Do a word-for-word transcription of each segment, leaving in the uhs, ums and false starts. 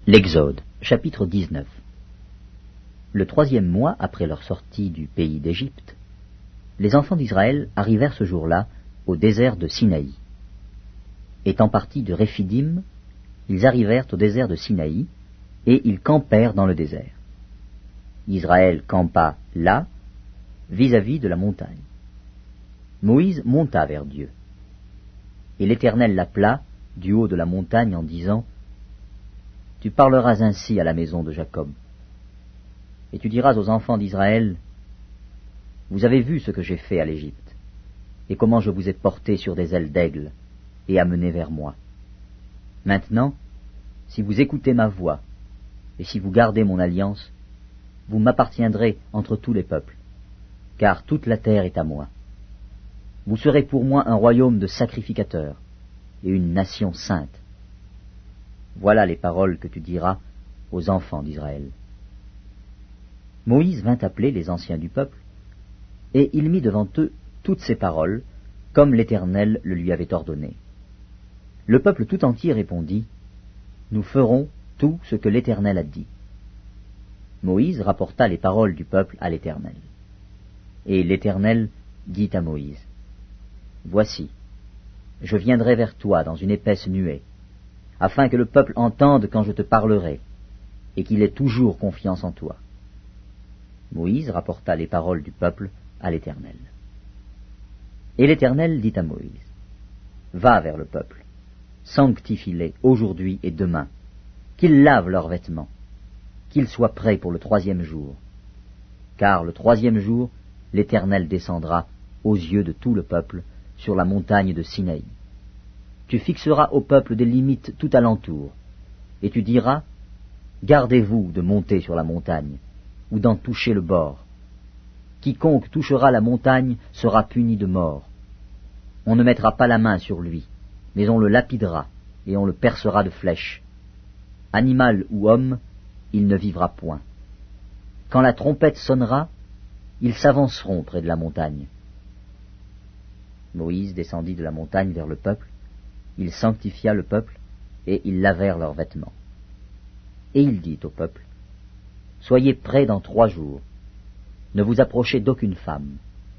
L'Exode, chapitre dix-neuf. Le troisième mois après leur sortie du pays d'Égypte, les enfants d'Israël arrivèrent ce jour-là au désert de Sinaï. Étant partis de Réphidim, ils arrivèrent au désert de Sinaï, et ils campèrent dans le désert. Israël campa là, vis-à-vis de la montagne. Moïse monta vers Dieu. Et l'Éternel l'appela du haut de la montagne en disant : Tu parleras ainsi à la maison de Jacob. Et tu diras aux enfants d'Israël : Vous avez vu ce que j'ai fait à l'Égypte, et comment je vous ai porté sur des ailes d'aigle, et amené vers moi. Maintenant, si vous écoutez ma voix, et si vous gardez mon alliance, vous m'appartiendrez entre tous les peuples, car toute la terre est à moi. Vous serez pour moi un royaume de sacrificateurs, et une nation sainte. Voilà les paroles que tu diras aux enfants d'Israël. Moïse vint appeler les anciens du peuple, et il mit devant eux toutes ces paroles, comme l'Éternel le lui avait ordonné. Le peuple tout entier répondit : Nous ferons tout ce que l'Éternel a dit. Moïse rapporta les paroles du peuple à l'Éternel. Et l'Éternel dit à Moïse : Voici, je viendrai vers toi dans une épaisse nuée, afin que le peuple entende quand je te parlerai, et qu'il ait toujours confiance en toi. Moïse rapporta les paroles du peuple à l'Éternel. Et l'Éternel dit à Moïse : Va vers le peuple, sanctifie-les aujourd'hui et demain, qu'ils lavent leurs vêtements, qu'ils soient prêts pour le troisième jour. Car le troisième jour, l'Éternel descendra aux yeux de tout le peuple sur la montagne de Sinaï. Tu fixeras au peuple des limites tout alentour, et tu diras : Gardez-vous de monter sur la montagne, ou d'en toucher le bord. Quiconque touchera la montagne sera puni de mort. On ne mettra pas la main sur lui, mais on le lapidera, et on le percera de flèches. Animal ou homme, il ne vivra point. Quand la trompette sonnera, ils s'avanceront près de la montagne. Moïse descendit de la montagne vers le peuple. Il sanctifia le peuple, et ils lavèrent leurs vêtements. Et il dit au peuple : Soyez prêts dans trois jours, ne vous approchez d'aucune femme.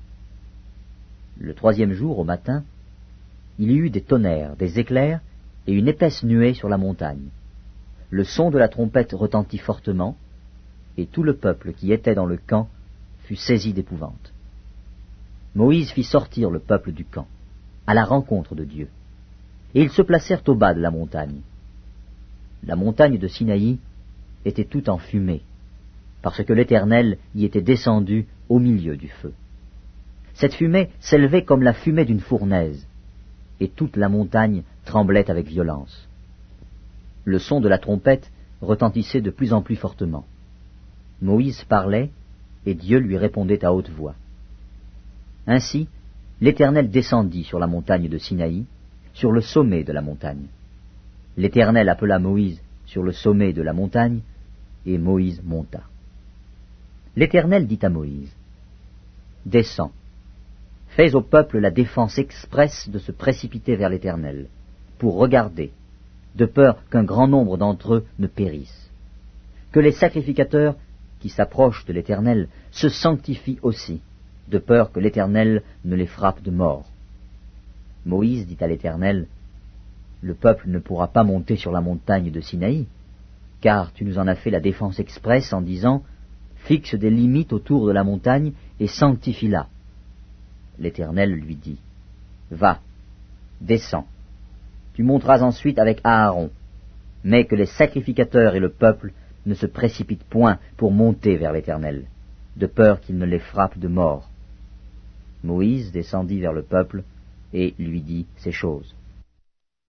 Le troisième jour, au matin, il y eut des tonnerres, des éclairs, et une épaisse nuée sur la montagne. Le son de la trompette retentit fortement, et tout le peuple qui était dans le camp fut saisi d'épouvante. Moïse fit sortir le peuple du camp, à la rencontre de Dieu. Et ils se placèrent au bas de la montagne. La montagne de Sinaï était toute en fumée, parce que l'Éternel y était descendu au milieu du feu. Cette fumée s'élevait comme la fumée d'une fournaise, et toute la montagne tremblait avec violence. Le son de la trompette retentissait de plus en plus fortement. Moïse parlait, et Dieu lui répondait à haute voix. Ainsi, l'Éternel descendit sur la montagne de Sinaï, sur le sommet de la montagne. L'Éternel appela Moïse sur le sommet de la montagne, et Moïse monta. L'Éternel dit à Moïse : Descends, fais au peuple la défense expresse de se précipiter vers l'Éternel, pour regarder, de peur qu'un grand nombre d'entre eux ne périssent. Que les sacrificateurs qui s'approchent de l'Éternel se sanctifient aussi, de peur que l'Éternel ne les frappe de mort. Moïse dit à l'Éternel : Le peuple ne pourra pas monter sur la montagne de Sinaï, car tu nous en as fait la défense expresse en disant : Fixe des limites autour de la montagne et sanctifie-la. L'Éternel lui dit : Va, descends. Tu monteras ensuite avec Aaron, mais que les sacrificateurs et le peuple ne se précipitent point pour monter vers l'Éternel, de peur qu'il ne les frappe de mort. Moïse descendit vers le peuple et lui dit ces choses.